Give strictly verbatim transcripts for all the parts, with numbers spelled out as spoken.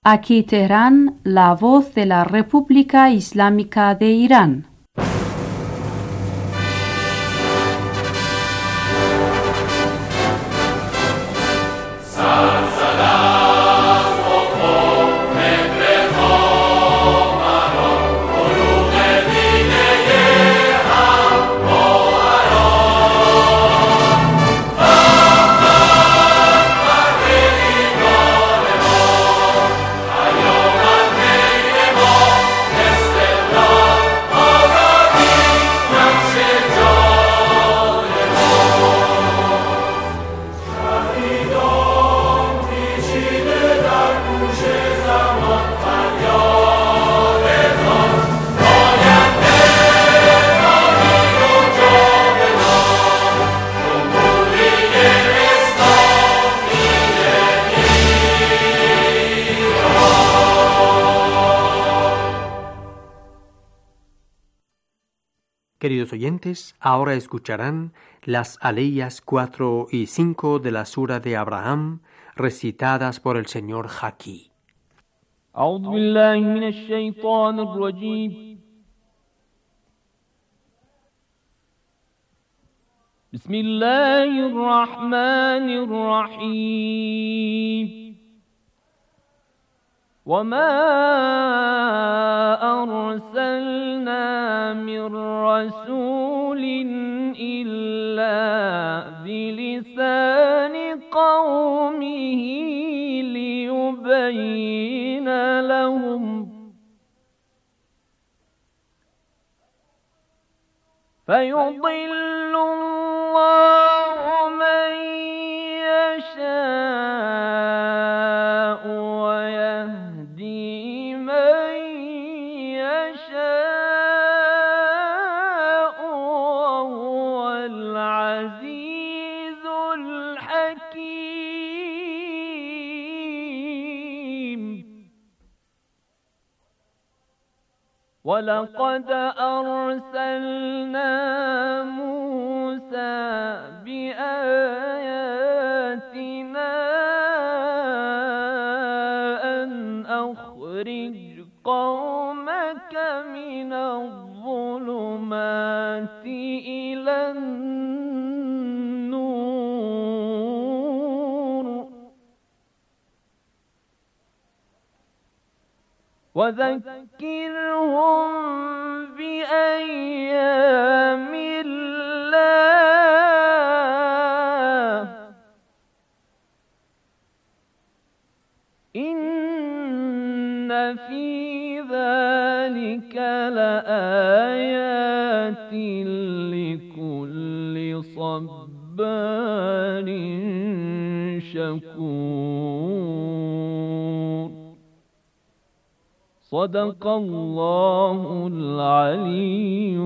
Aquí Teherán, la voz de la República Islámica de Irán. Queridos oyentes, ahora escucharán las aleyas cuatro y cinco de la Sura de Abraham, recitadas por el señor Haki. أعوذ بالله من الشيطان الرجيم. بسم الله الرحمن الرحيم. وما أرسلنا من رسول إلا بلسان قومه ليبين لهم فيضل الله من يشاء ويهدي من يشاء وهو العزيز الحكيم. ولقد أرسلنا موسى بآياتنا أن أخرج قومك من الظلمات إلى النور وذكرهم بأيام الله إن في ذلك لآيات لكل صبار شكور. صدق الله العلي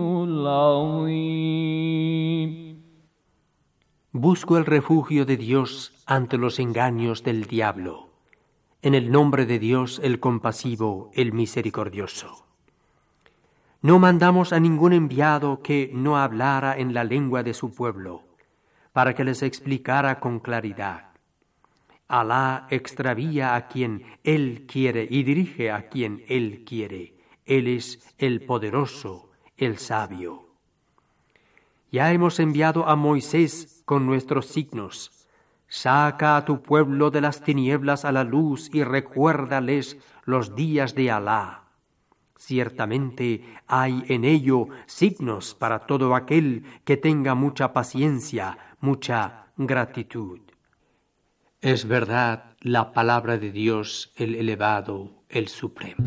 العظيم. Busco el refugio de Dios ante los engaños del diablo. En el nombre de Dios, el compasivo, el misericordioso. No mandamos a ningún enviado que no hablara en la lengua de su pueblo, para que les explicara con claridad. Alá extravía a quien Él quiere y dirige a quien Él quiere. Él es el poderoso, el sabio. Ya hemos enviado a Moisés con nuestros signos. Saca a tu pueblo de las tinieblas a la luz y recuérdales los días de Alá. Ciertamente hay en ello signos para todo aquel que tenga mucha paciencia, mucha gratitud. Es verdad la palabra de Dios, el elevado, el supremo.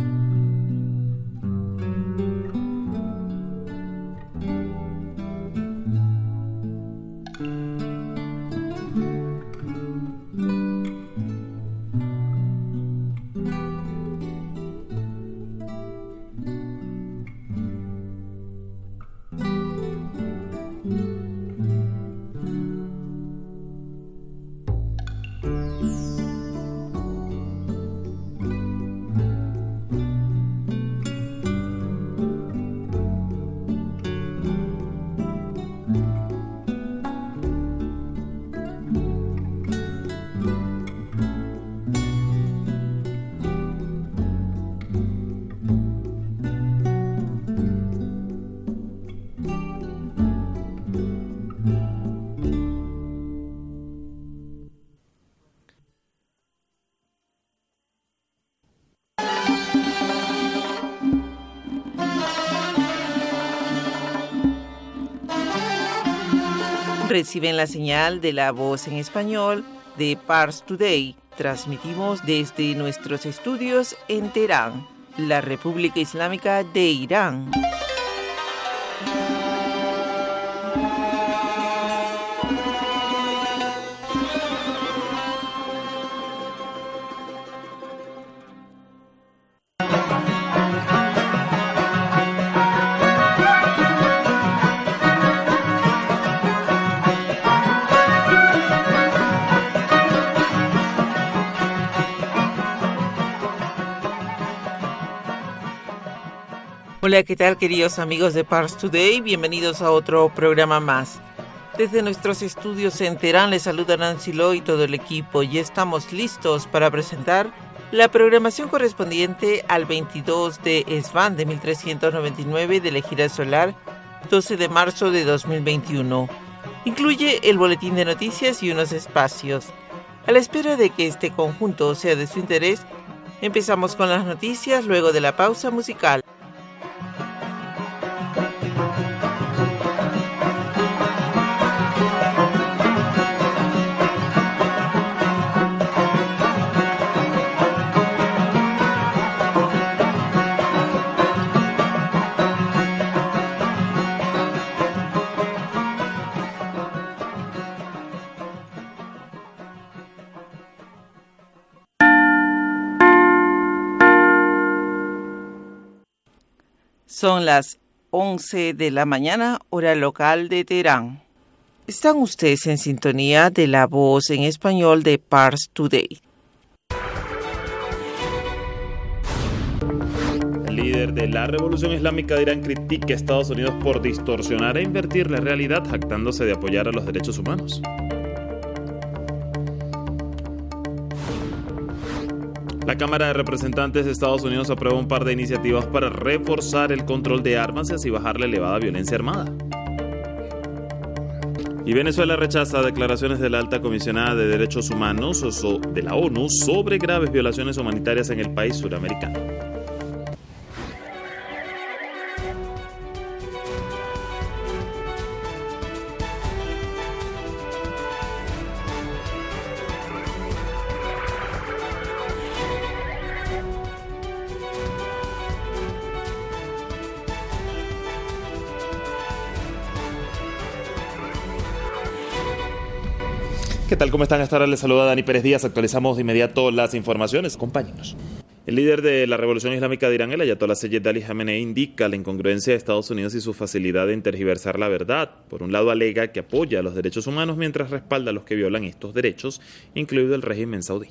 Reciben la señal de La Voz en Español de Pars Today. Transmitimos desde nuestros estudios en Teherán, la República Islámica de Irán. Hola, ¿qué tal, queridos amigos de Pars Today? Bienvenidos a otro programa más. Desde nuestros estudios en Teherán les saluda Nancy Lo y todo el equipo. Ya estamos listos para presentar la programación correspondiente al veintidós de Esfand de mil trescientos noventa y nueve de la Ejira Solar, doce de marzo de dos mil veintiuno. Incluye el boletín de noticias y unos espacios. A la espera de que este conjunto sea de su interés, empezamos con las noticias luego de la pausa musical. Son las once de la mañana, hora local de Teherán. Están ustedes en sintonía de La Voz en Español de Pars Today. El líder de la Revolución Islámica de Irán critica a Estados Unidos por distorsionar e invertir la realidad, jactándose de apoyar a los derechos humanos. La Cámara de Representantes de Estados Unidos aprueba un par de iniciativas para reforzar el control de armas y así bajar la elevada violencia armada. Y Venezuela rechaza declaraciones de la Alta Comisionada de Derechos Humanos de la ONU sobre graves violaciones humanitarias en el país suramericano. ¿Qué tal? ¿Cómo están? Hasta ahora les saluda Dani Pérez Díaz. Actualizamos de inmediato las informaciones. Acompáñenos. El líder de la Revolución Islámica de Irán, el ayatolá Seyed Ali Jamenei, indica la incongruencia de Estados Unidos y su facilidad de tergiversar la verdad. Por un lado, alega que apoya a los derechos humanos mientras respalda a los que violan estos derechos, incluido el régimen saudí.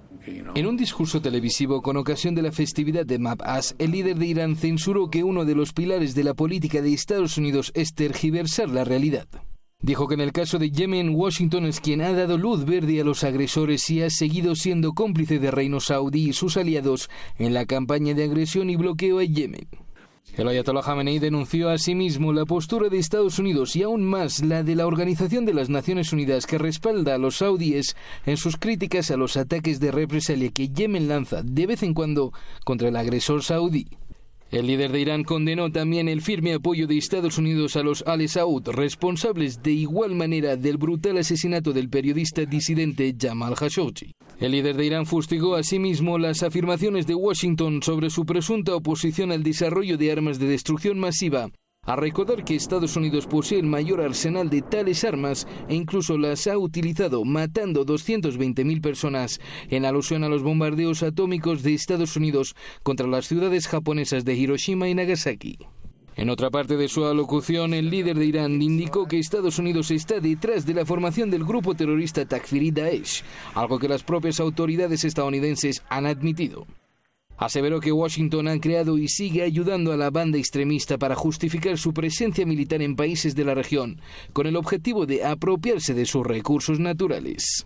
En un discurso televisivo con ocasión de la festividad de Mab'as, el líder de Irán censuró que uno de los pilares de la política de Estados Unidos es tergiversar la realidad. Dijo que en el caso de Yemen, Washington es quien ha dado luz verde a los agresores y ha seguido siendo cómplice de Reino Saudí y sus aliados en la campaña de agresión y bloqueo a Yemen. El ayatolá Jamenei denunció asimismo la postura de Estados Unidos y aún más la de la Organización de las Naciones Unidas, que respalda a los saudíes en sus críticas a los ataques de represalia que Yemen lanza de vez en cuando contra el agresor saudí. El líder de Irán condenó también el firme apoyo de Estados Unidos a los Al Saud, responsables de igual manera del brutal asesinato del periodista disidente Jamal Khashoggi. El líder de Irán fustigó asimismo las afirmaciones de Washington sobre su presunta oposición al desarrollo de armas de destrucción masiva, a recordar que Estados Unidos posee el mayor arsenal de tales armas e incluso las ha utilizado matando doscientas veinte mil personas, en alusión a los bombardeos atómicos de Estados Unidos contra las ciudades japonesas de Hiroshima y Nagasaki. En otra parte de su alocución, el líder de Irán indicó que Estados Unidos está detrás de la formación del grupo terrorista Takfiri Daesh, algo que las propias autoridades estadounidenses han admitido. Aseveró que Washington ha creado y sigue ayudando a la banda extremista para justificar su presencia militar en países de la región, con el objetivo de apropiarse de sus recursos naturales.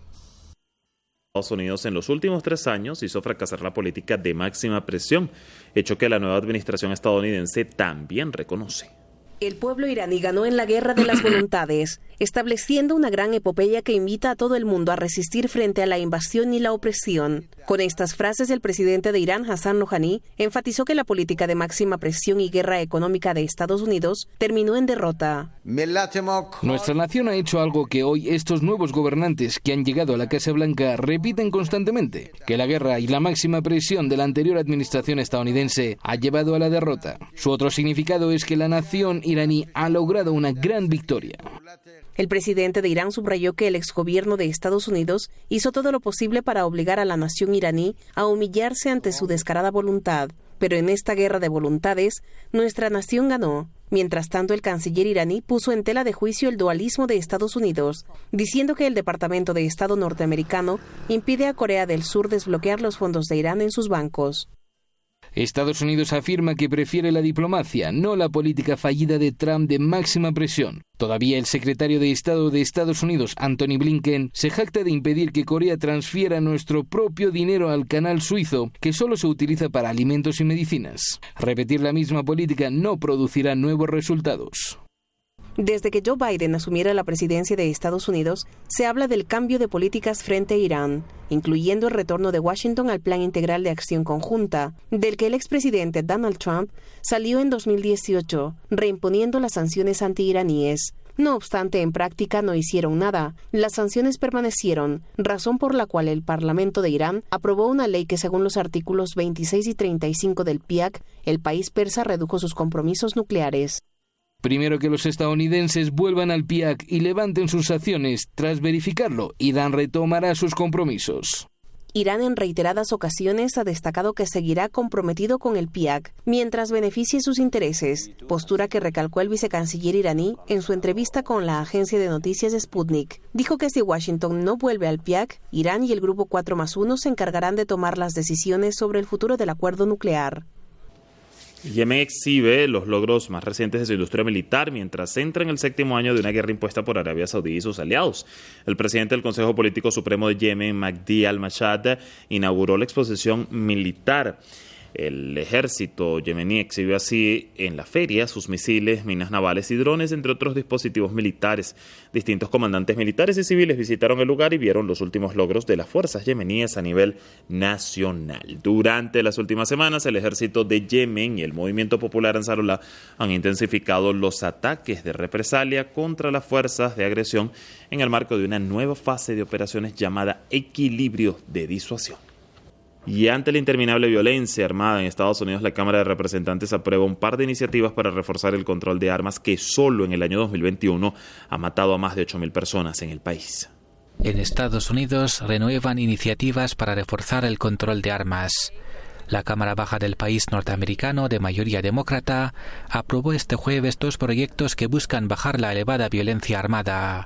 Estados Unidos en los últimos tres años hizo fracasar la política de máxima presión, hecho que la nueva administración estadounidense también reconoce. El pueblo iraní ganó en la guerra de las voluntades, estableciendo una gran epopeya que invita a todo el mundo a resistir frente a la invasión y la opresión. Con estas frases, el presidente de Irán, Hassan Rouhani, enfatizó que la política de máxima presión y guerra económica de Estados Unidos terminó en derrota. Nuestra nación ha hecho algo que hoy estos nuevos gobernantes que han llegado a la Casa Blanca repiten constantemente, que la guerra y la máxima presión de la anterior administración estadounidense ha llevado a la derrota. Su otro significado es que la nación iraní ha logrado una gran victoria. El presidente de Irán subrayó que el exgobierno de Estados Unidos hizo todo lo posible para obligar a la nación iraní a humillarse ante su descarada voluntad. Pero en esta guerra de voluntades, nuestra nación ganó. Mientras tanto, el canciller iraní puso en tela de juicio el dualismo de Estados Unidos, diciendo que el Departamento de Estado norteamericano impide a Corea del Sur desbloquear los fondos de Irán en sus bancos. Estados Unidos afirma que prefiere la diplomacia, no la política fallida de Trump de máxima presión. Todavía el secretario de Estado de Estados Unidos, Antony Blinken, se jacta de impedir que Corea transfiera nuestro propio dinero al canal suizo, que solo se utiliza para alimentos y medicinas. Repetir la misma política no producirá nuevos resultados. Desde que Joe Biden asumiera la presidencia de Estados Unidos, se habla del cambio de políticas frente a Irán, incluyendo el retorno de Washington al Plan Integral de Acción Conjunta, del que el expresidente Donald Trump salió en dos mil dieciocho, reimponiendo las sanciones antiiraníes. No obstante, en práctica no hicieron nada. Las sanciones permanecieron, razón por la cual el Parlamento de Irán aprobó una ley que, según los artículos veintiséis y treinta y cinco del P I A C, el país persa redujo sus compromisos nucleares. Primero que los estadounidenses vuelvan al P I A C y levanten sus acciones, tras verificarlo, Irán retomará sus compromisos. Irán en reiteradas ocasiones ha destacado que seguirá comprometido con el P I A C mientras beneficie sus intereses, postura que recalcó el vicecanciller iraní en su entrevista con la agencia de noticias Sputnik. Dijo que si Washington no vuelve al P I A C, Irán y el Grupo cuatro más uno se encargarán de tomar las decisiones sobre el futuro del acuerdo nuclear. Yemen exhibe los logros más recientes de su industria militar mientras entra en el séptimo año de una guerra impuesta por Arabia Saudí y sus aliados. El presidente del Consejo Político Supremo de Yemen, Mahdi al-Mashhad, inauguró la exposición militar. El ejército yemení exhibió así en la feria sus misiles, minas navales y drones, entre otros dispositivos militares. Distintos comandantes militares y civiles visitaron el lugar y vieron los últimos logros de las fuerzas yemeníes a nivel nacional. Durante las últimas semanas, el ejército de Yemen y el Movimiento Popular Ansarullah han intensificado los ataques de represalia contra las fuerzas de agresión en el marco de una nueva fase de operaciones llamada Equilibrio de Disuasión. Y ante la interminable violencia armada en Estados Unidos, la Cámara de Representantes aprueba un par de iniciativas para reforzar el control de armas que solo en el año dos mil veintiuno ha matado a más de ocho mil personas en el país. En Estados Unidos renuevan iniciativas para reforzar el control de armas. La Cámara Baja del país norteamericano, de mayoría demócrata, aprobó este jueves dos proyectos que buscan bajar la elevada violencia armada.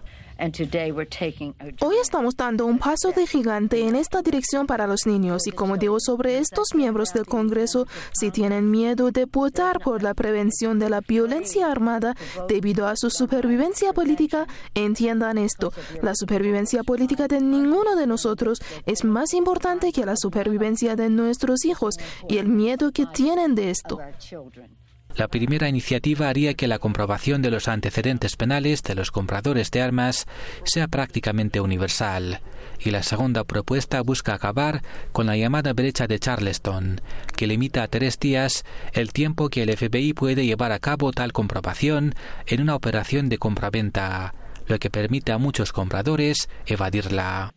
Hoy estamos dando un paso de gigante en esta dirección para los niños y, como digo sobre estos miembros del Congreso, si tienen miedo de votar por la prevención de la violencia armada debido a su supervivencia política, entiendan esto: la supervivencia política de ninguno de nosotros es más importante que la supervivencia de nuestros hijos y el miedo que tienen de esto. La primera iniciativa haría que la comprobación de los antecedentes penales de los compradores de armas sea prácticamente universal, y la segunda propuesta busca acabar con la llamada brecha de Charleston, que limita a tres días el tiempo que el F B I puede llevar a cabo tal comprobación en una operación de compraventa, lo que permite a muchos compradores evadirla.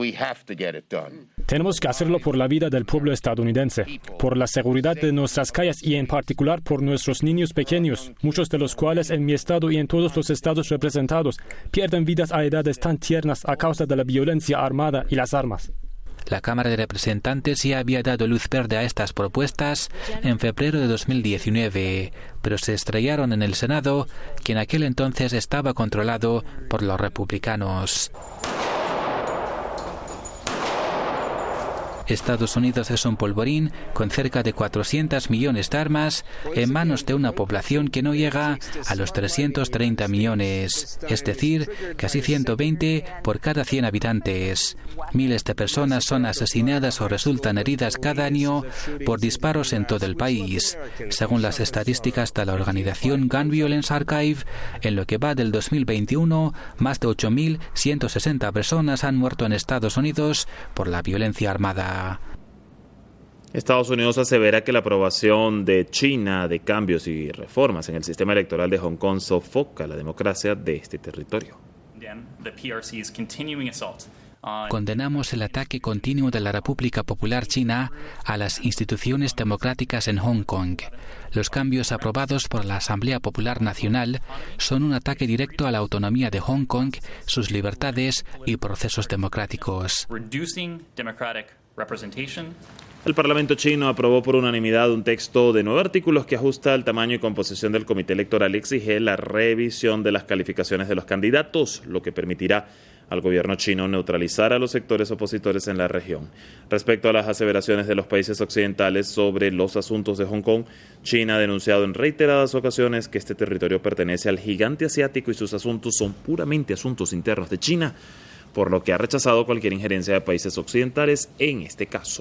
Tenemos que hacerlo por la vida del pueblo estadounidense, por la seguridad de nuestras calles y en particular por nuestros niños pequeños, muchos de los cuales en mi estado y en todos los estados representados pierden vidas a edades tan tiernas a causa de la violencia armada y las armas. La Cámara de Representantes ya había dado luz verde a estas propuestas en febrero de dos mil diecinueve, pero se estrellaron en el Senado, que en aquel entonces estaba controlado por los republicanos. Estados Unidos es un polvorín con cerca de cuatrocientos millones de armas en manos de una población que no llega a los trescientos treinta millones, es decir, casi ciento veinte por cada cien habitantes. Miles de personas son asesinadas o resultan heridas cada año por disparos en todo el país. Según las estadísticas de la organización Gun Violence Archive, en lo que va del dos mil veintiuno, más de ocho mil ciento sesenta personas han muerto en Estados Unidos por la violencia armada. Estados Unidos asevera que la aprobación de China de cambios y reformas en el sistema electoral de Hong Kong sofoca la democracia de este territorio. Condenamos el ataque continuo de la República Popular China a las instituciones democráticas en Hong Kong. Los cambios aprobados por la Asamblea Popular Nacional son un ataque directo a la autonomía de Hong Kong, sus libertades y procesos democráticos. El Parlamento chino aprobó por unanimidad un texto de nueve artículos que ajusta el tamaño y composición del comité electoral y exige la revisión de las calificaciones de los candidatos, lo que permitirá al gobierno chino neutralizar a los sectores opositores en la región. Respecto a las aseveraciones de los países occidentales sobre los asuntos de Hong Kong, China ha denunciado en reiteradas ocasiones que este territorio pertenece al gigante asiático y sus asuntos son puramente asuntos internos de China, por lo que ha rechazado cualquier injerencia de países occidentales en este caso.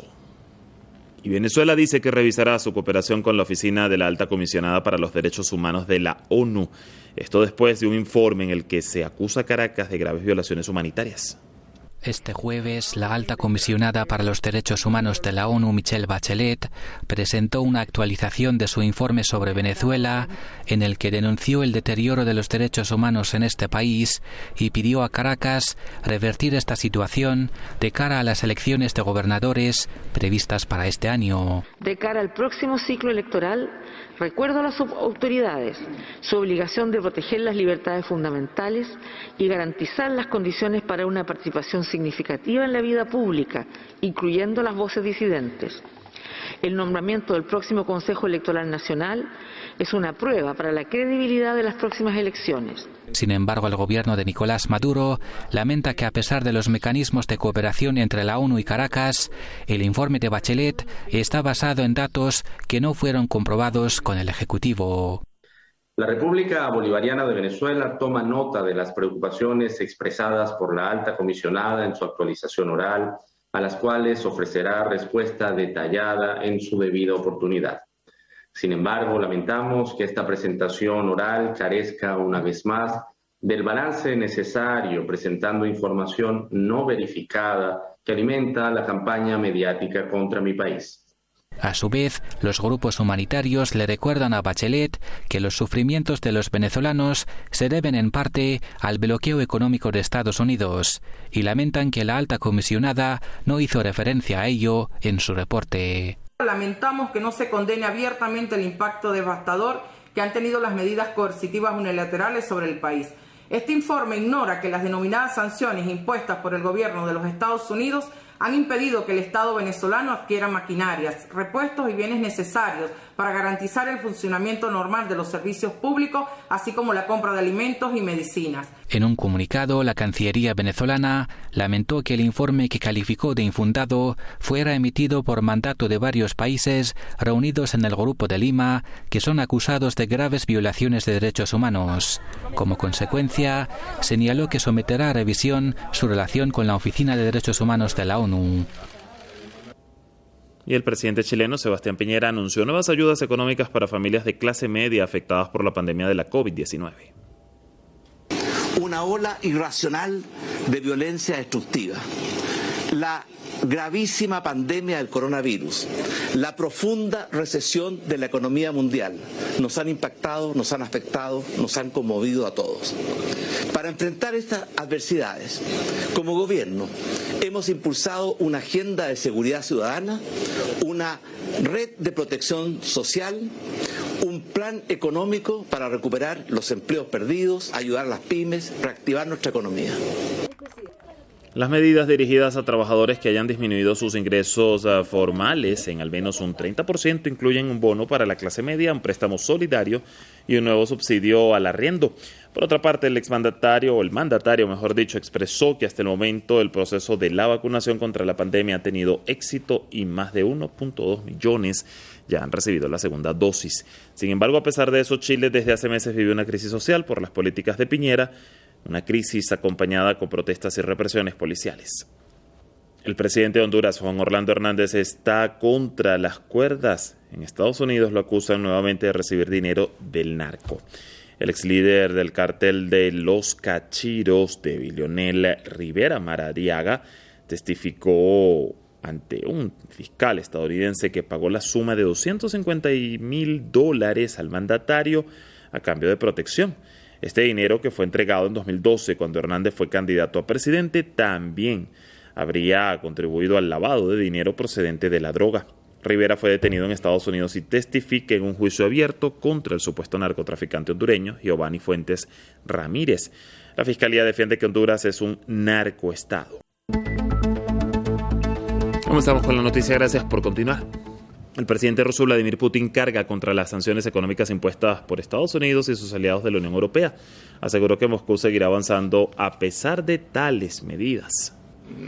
Y Venezuela dice que revisará su cooperación con la Oficina de la Alta Comisionada para los Derechos Humanos de la ONU. Esto después de un informe en el que se acusa a Caracas de graves violaciones humanitarias. Este jueves, la alta comisionada para los derechos humanos de la ONU, Michelle Bachelet, presentó una actualización de su informe sobre Venezuela, en el que denunció el deterioro de los derechos humanos en este país y pidió a Caracas revertir esta situación de cara a las elecciones de gobernadores previstas para este año. De cara al próximo ciclo electoral, recuerdo a las autoridades su obligación de proteger las libertades fundamentales y garantizar las condiciones para una participación significativa en la vida pública, incluyendo las voces disidentes. El nombramiento del próximo Consejo Electoral Nacional es una prueba para la credibilidad de las próximas elecciones. Sin embargo, el gobierno de Nicolás Maduro lamenta que, a pesar de los mecanismos de cooperación entre la ONU y Caracas, el informe de Bachelet está basado en datos que no fueron comprobados con el Ejecutivo. La República Bolivariana de Venezuela toma nota de las preocupaciones expresadas por la alta comisionada en su actualización oral, a las cuales ofrecerá respuesta detallada en su debida oportunidad. Sin embargo, lamentamos que esta presentación oral carezca una vez más del balance necesario, presentando información no verificada que alimenta la campaña mediática contra mi país. A su vez, los grupos humanitarios le recuerdan a Bachelet que los sufrimientos de los venezolanos se deben en parte al bloqueo económico de Estados Unidos y lamentan que la alta comisionada no hizo referencia a ello en su reporte. Lamentamos que no se condene abiertamente el impacto devastador que han tenido las medidas coercitivas unilaterales sobre el país. Este informe ignora que las denominadas sanciones impuestas por el gobierno de los Estados Unidos han impedido que el Estado venezolano adquiera maquinarias, repuestos y bienes necesarios para garantizar el funcionamiento normal de los servicios públicos, así como la compra de alimentos y medicinas. En un comunicado, la Cancillería venezolana lamentó que el informe que calificó de infundado fuera emitido por mandato de varios países reunidos en el Grupo de Lima, que son acusados de graves violaciones de derechos humanos. Como consecuencia, señaló que someterá a revisión su relación con la Oficina de Derechos Humanos de la ONU. Y el presidente chileno, Sebastián Piñera, anunció nuevas ayudas económicas para familias de clase media afectadas por la pandemia de la COVID diecinueve. Una ola irracional de violencia destructiva. La gravísima pandemia del coronavirus, la profunda recesión de la economía mundial nos han impactado, nos han afectado, nos han conmovido a todos. Para enfrentar estas adversidades, como gobierno, hemos impulsado una agenda de seguridad ciudadana, una red de protección social, un plan económico para recuperar los empleos perdidos, ayudar a las pymes, reactivar nuestra economía. Las medidas dirigidas a trabajadores que hayan disminuido sus ingresos uh, formales en al menos un treinta por ciento incluyen un bono para la clase media, un préstamo solidario y un nuevo subsidio al arriendo. Por otra parte, el exmandatario, o el mandatario, mejor dicho, expresó que hasta el momento el proceso de la vacunación contra la pandemia ha tenido éxito y más de uno punto dos millones ya han recibido la segunda dosis. Sin embargo, a pesar de eso, Chile desde hace meses vive una crisis social por las políticas de Piñera, una crisis acompañada con protestas y represiones policiales. El presidente de Honduras, Juan Orlando Hernández, está contra las cuerdas. En Estados Unidos lo acusan nuevamente de recibir dinero del narco. El ex líder del cártel de Los Cachiros, de Lionel Rivera Maradiaga, testificó ante un fiscal estadounidense que pagó la suma de doscientos cincuenta mil dólares al mandatario a cambio de protección. Este dinero, que fue entregado en dos mil doce cuando Hernández fue candidato a presidente, también habría contribuido al lavado de dinero procedente de la droga. Rivera fue detenido en Estados Unidos y testifica en un juicio abierto contra el supuesto narcotraficante hondureño Giovanni Fuentes Ramírez. La Fiscalía defiende que Honduras es un narcoestado. Comenzamos con la noticia, gracias por continuar. El presidente ruso Vladimir Putin carga contra las sanciones económicas impuestas por Estados Unidos y sus aliados de la Unión Europea. Aseguró que Moscú seguirá avanzando a pesar de tales medidas.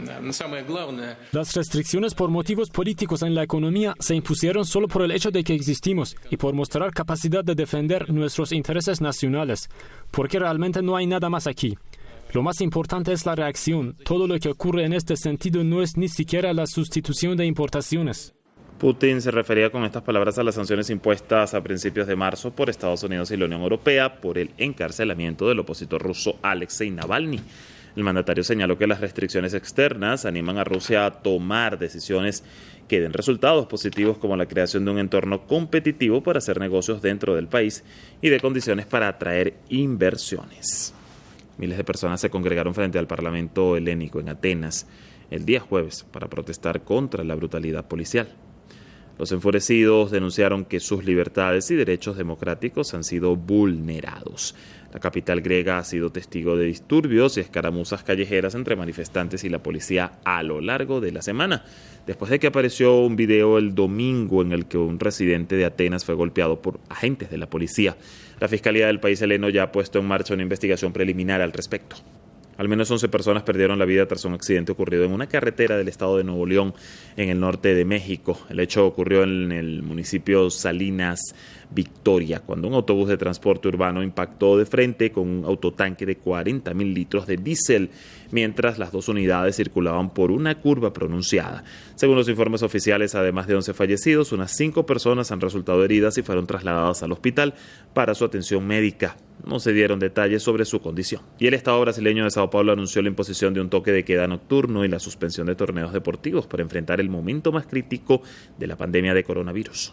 Las restricciones por motivos políticos en la economía se impusieron solo por el hecho de que existimos y por mostrar capacidad de defender nuestros intereses nacionales, porque realmente no hay nada más aquí. Lo más importante es la reacción. Todo lo que ocurre en este sentido no es ni siquiera la sustitución de importaciones. Putin se refería con estas palabras a las sanciones impuestas a principios de marzo por Estados Unidos y la Unión Europea por el encarcelamiento del opositor ruso Alexei Navalny. El mandatario señaló que las restricciones externas animan a Rusia a tomar decisiones que den resultados positivos, como la creación de un entorno competitivo para hacer negocios dentro del país y de condiciones para atraer inversiones. Miles de personas se congregaron frente al Parlamento helénico en Atenas el día jueves para protestar contra la brutalidad policial. Los enfurecidos denunciaron que sus libertades y derechos democráticos han sido vulnerados. La capital griega ha sido testigo de disturbios y escaramuzas callejeras entre manifestantes y la policía a lo largo de la semana, después de que apareció un video el domingo en el que un residente de Atenas fue golpeado por agentes de la policía. La Fiscalía del país heleno ya ha puesto en marcha una investigación preliminar al respecto. Al menos once personas perdieron la vida tras un accidente ocurrido en una carretera del estado de Nuevo León, en el norte de México. El hecho ocurrió en el municipio Salinas Victoria, cuando un autobús de transporte urbano impactó de frente con un autotanque de cuarenta mil litros de diésel, mientras las dos unidades circulaban por una curva pronunciada. Según los informes oficiales, además de once fallecidos, unas cinco personas han resultado heridas y fueron trasladadas al hospital para su atención médica. No se dieron detalles sobre su condición. Y el Estado brasileño de Sao Paulo anunció la imposición de un toque de queda nocturno y la suspensión de torneos deportivos para enfrentar el momento más crítico de la pandemia de coronavirus.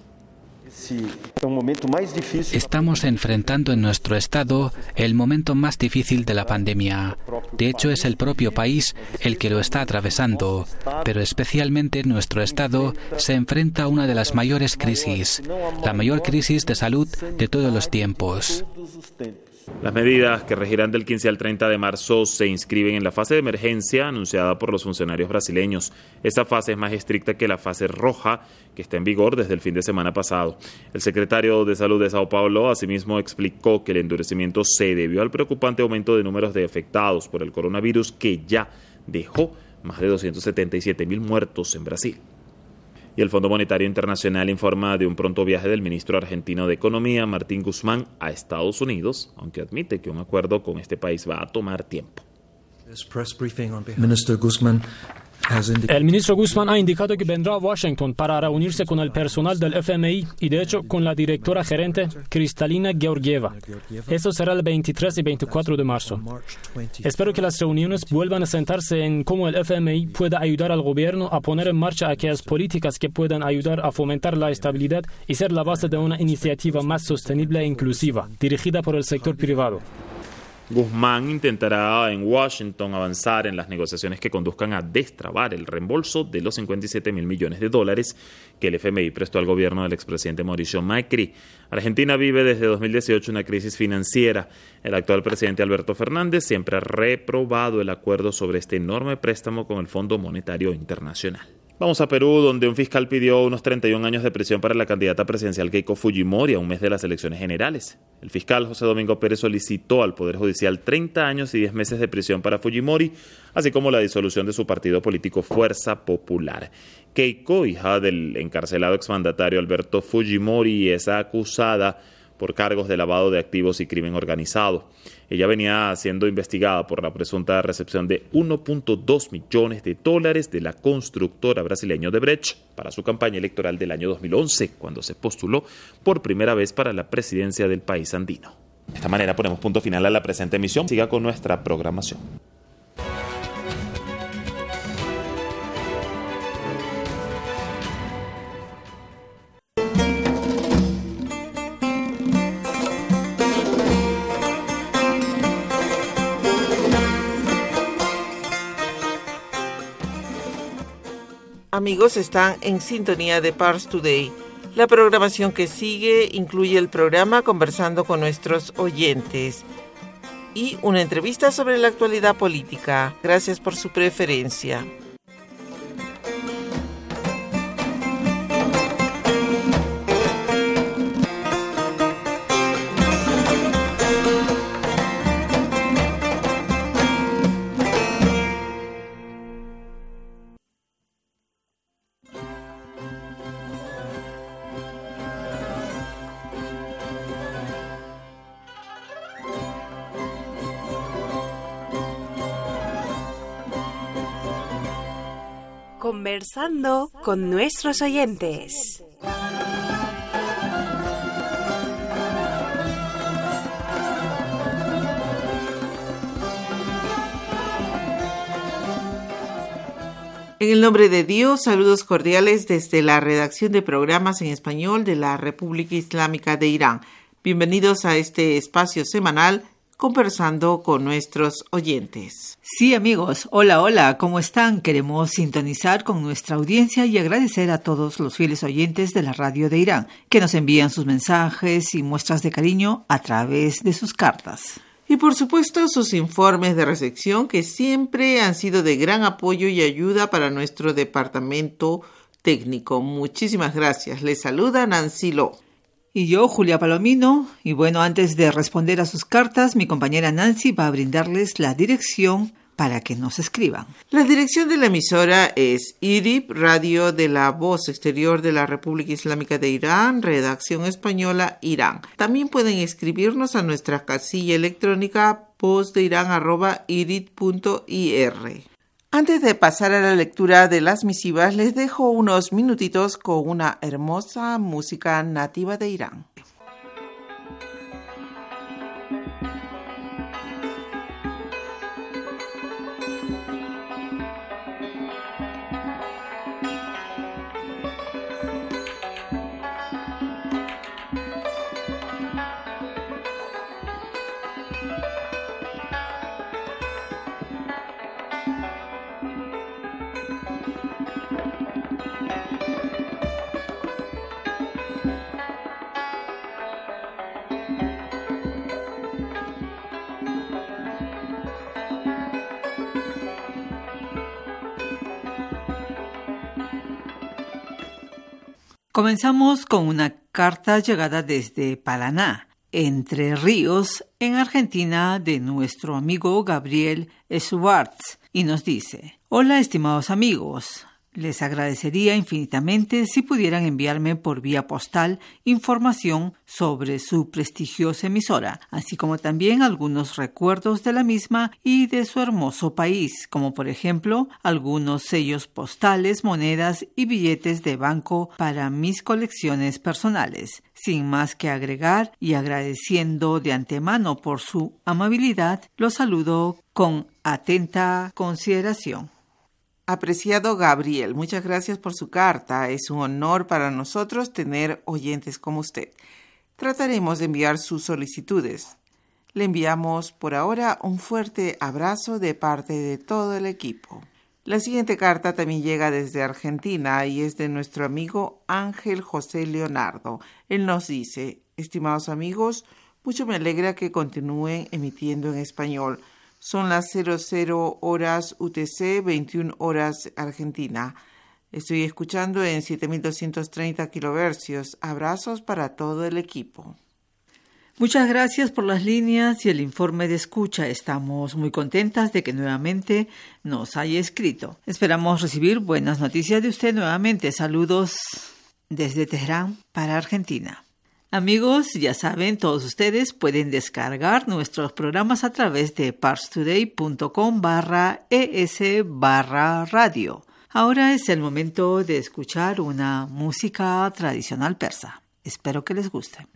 Estamos enfrentando en nuestro estado el momento más difícil de la pandemia. De hecho, es el propio país el que lo está atravesando, pero especialmente nuestro estado se enfrenta a una de las mayores crisis, la mayor crisis de salud de todos los tiempos. Las medidas que regirán del quince al treinta de marzo se inscriben en la fase de emergencia anunciada por los funcionarios brasileños. Esta fase es más estricta que la fase roja, que está en vigor desde el fin de semana pasado. El secretario de Salud de Sao Paulo asimismo explicó que el endurecimiento se debió al preocupante aumento de números de afectados por el coronavirus, que ya dejó más de doscientos setenta y siete mil muertos en Brasil. Y el Fondo Monetario Internacional informa de un pronto viaje del ministro argentino de Economía, Martín Guzmán, a Estados Unidos, aunque admite que un acuerdo con este país va a tomar tiempo. Minister Guzmán El ministro Guzmán ha indicado que vendrá a Washington para reunirse con el personal del F M I y, de hecho, con la directora gerente Kristalina Georgieva. Eso será el veintitrés y veinticuatro de marzo. Espero que las reuniones vuelvan a sentarse en cómo el F M I pueda ayudar al gobierno a poner en marcha aquellas políticas que puedan ayudar a fomentar la estabilidad y ser la base de una iniciativa más sostenible e inclusiva, dirigida por el sector privado. Guzmán intentará en Washington avanzar en las negociaciones que conduzcan a destrabar el reembolso de los cincuenta y siete mil millones de dólares que el F M I prestó al gobierno del expresidente Mauricio Macri. Argentina vive desde dos mil dieciocho una crisis financiera. El actual presidente Alberto Fernández siempre ha reprobado el acuerdo sobre este enorme préstamo con el Fondo Monetario Internacional. Vamos a Perú, donde un fiscal pidió unos treinta y un años de prisión para la candidata presidencial Keiko Fujimori a un mes de las elecciones generales. El fiscal José Domingo Pérez solicitó al Poder Judicial treinta años y diez meses de prisión para Fujimori, así como la disolución de su partido político Fuerza Popular. Keiko, hija del encarcelado exmandatario Alberto Fujimori, es acusada por cargos de lavado de activos y crimen organizado. Ella venía siendo investigada por la presunta recepción de uno punto dos millones de dólares de la constructora brasileña Odebrecht para su campaña electoral del año dos mil once, cuando se postuló por primera vez para la presidencia del país andino. De esta manera ponemos punto final a la presente emisión. Siga con nuestra programación. Amigos, están en sintonía de Pars Today. La programación que sigue incluye el programa Conversando con nuestros oyentes y una entrevista sobre la actualidad política. Gracias por su preferencia. Conversando con nuestros oyentes. En el nombre de Dios, saludos cordiales desde la redacción de programas en español de la República Islámica de Irán. Bienvenidos a este espacio semanal Conversando con nuestros oyentes. Sí, amigos, hola, hola, ¿cómo están? Queremos sintonizar con nuestra audiencia y agradecer a todos los fieles oyentes de la radio de Irán que nos envían sus mensajes y muestras de cariño a través de sus cartas. Y por supuesto sus informes de recepción que siempre han sido de gran apoyo y ayuda para nuestro departamento técnico. Muchísimas gracias. Les saluda Nancy Lo. Y yo, Julia Palomino, y bueno, antes de responder a sus cartas, mi compañera Nancy va a brindarles la dirección para que nos escriban. La dirección de la emisora es I R I B, Radio de la Voz Exterior de la República Islámica de Irán, Redacción Española, Irán. También pueden escribirnos a nuestra casilla electrónica vozdeiran arroba irid punto ir. Antes de pasar a la lectura de las misivas, les dejo unos minutitos con una hermosa música nativa de Irán. Comenzamos con una carta llegada desde Paraná, Entre Ríos, en Argentina, de nuestro amigo Gabriel Schwartz, y nos dice: Hola, estimados amigos. Les agradecería infinitamente si pudieran enviarme por vía postal información sobre su prestigiosa emisora, así como también algunos recuerdos de la misma y de su hermoso país, como por ejemplo algunos sellos postales, monedas y billetes de banco para mis colecciones personales. Sin más que agregar y agradeciendo de antemano por su amabilidad, los saludo con atenta consideración. Apreciado Gabriel, muchas gracias por su carta. Es un honor para nosotros tener oyentes como usted. Trataremos de enviar sus solicitudes. Le enviamos por ahora un fuerte abrazo de parte de todo el equipo. La siguiente carta también llega desde Argentina y es de nuestro amigo Ángel José Leonardo. Él nos dice: estimados amigos, mucho me alegra que continúen emitiendo en español. Son las cero horas U T C, veintiuna horas Argentina. Estoy escuchando en siete mil doscientos treinta kilohercios. Abrazos para todo el equipo. Muchas gracias por las líneas y el informe de escucha. Estamos muy contentas de que nuevamente nos haya escrito. Esperamos recibir buenas noticias de usted nuevamente. Saludos desde Teherán para Argentina. Amigos, ya saben, todos ustedes pueden descargar nuestros programas a través de parstoday.com barra es barra radio. Ahora es el momento de escuchar una música tradicional persa. Espero que les guste.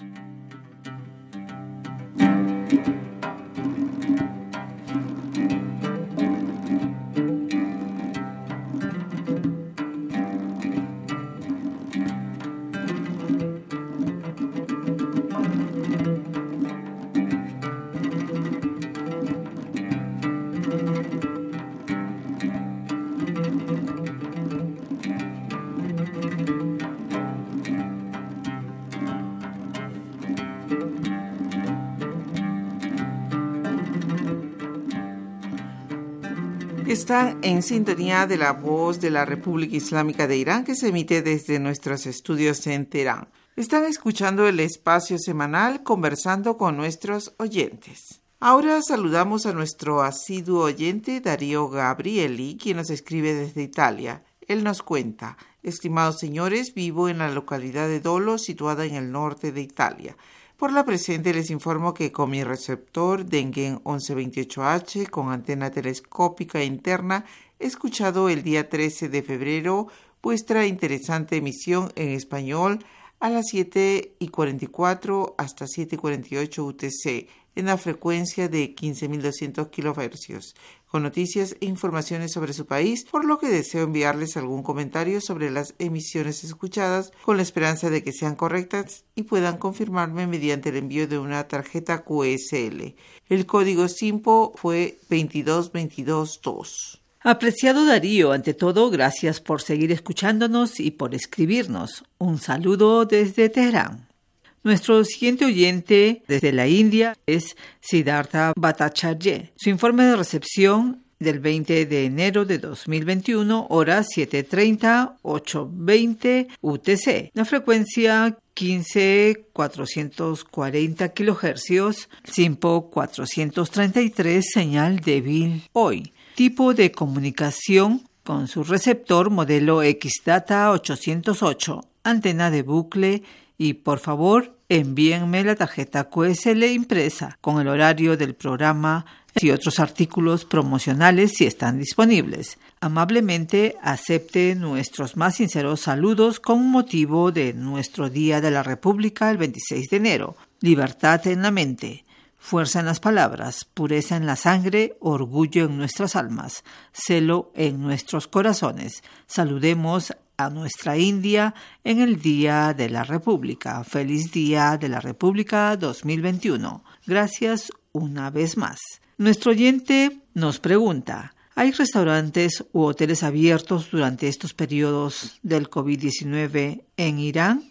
Están en sintonía de la voz de la República Islámica de Irán, que se emite desde nuestros estudios en Teherán. Están escuchando el espacio semanal Conversando con nuestros oyentes. Ahora saludamos a nuestro asiduo oyente Darío Gabrieli, quien nos escribe desde Italia. Él nos cuenta: estimados señores, vivo en la localidad de Dolo, situada en el norte de Italia. Por la presente les informo que con mi receptor Dengen once veintiocho H con antena telescópica interna he escuchado el día trece de febrero vuestra interesante emisión en español a las siete y cuarenta y cuatro hasta siete y cuarenta y ocho U T C en la frecuencia de quince mil doscientos kilohercios, con noticias e informaciones sobre su país, por lo que deseo enviarles algún comentario sobre las emisiones escuchadas, con la esperanza de que sean correctas y puedan confirmarme mediante el envío de una tarjeta Q S L. El código SIMPO fue veintidós veintidós dos. Apreciado Darío, ante todo, gracias por seguir escuchándonos y por escribirnos. Un saludo desde Teherán. Nuestro siguiente oyente desde la India es Siddhartha Bhattacharya. Su informe de recepción del veinte de enero de dos mil veintiuno, horas siete treinta, ocho veinte U T C. La frecuencia quince mil cuatrocientos cuarenta kilohercios, SIMPO cuatrocientos treinta y tres, señal débil hoy. Tipo de comunicación con su receptor modelo X Data ochocientos ocho, antena de bucle. Y por favor, envíenme la tarjeta Q S L impresa con el horario del programa y otros artículos promocionales si están disponibles. Amablemente acepte nuestros más sinceros saludos con motivo de nuestro Día de la República el veintiséis de enero. Libertad en la mente, fuerza en las palabras, pureza en la sangre, orgullo en nuestras almas, celo en nuestros corazones. Saludemos a nuestra India en el Día de la República. Feliz Día de la República dos mil veintiuno. Gracias una vez más. Nuestro oyente nos pregunta: ¿hay restaurantes u hoteles abiertos durante estos periodos del COVID diecinueve en Irán?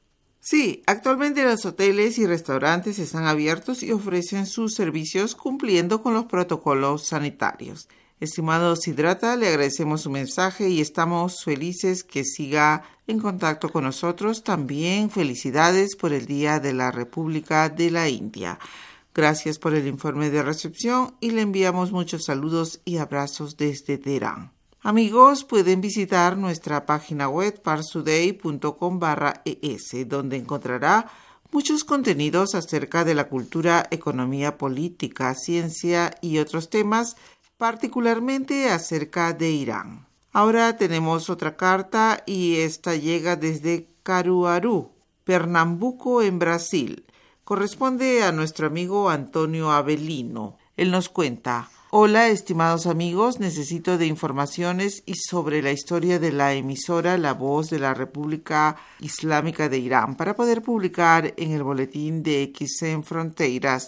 Sí, actualmente los hoteles y restaurantes están abiertos y ofrecen sus servicios cumpliendo con los protocolos sanitarios. Estimado Siddhartha, le agradecemos su mensaje y estamos felices que siga en contacto con nosotros. También felicidades por el Día de la República de la India. Gracias por el informe de recepción y le enviamos muchos saludos y abrazos desde Teherán. Amigos, pueden visitar nuestra página web parstoday.com barra es, donde encontrará muchos contenidos acerca de la cultura, economía, política, ciencia y otros temas, particularmente acerca de Irán. Ahora tenemos otra carta y esta llega desde Caruaru, Pernambuco, en Brasil. Corresponde a nuestro amigo Antonio Avelino. Él nos cuenta: hola, estimados amigos, necesito de informaciones y sobre la historia de la emisora La Voz de la República Islámica de Irán para poder publicar en el boletín de X en Fronteras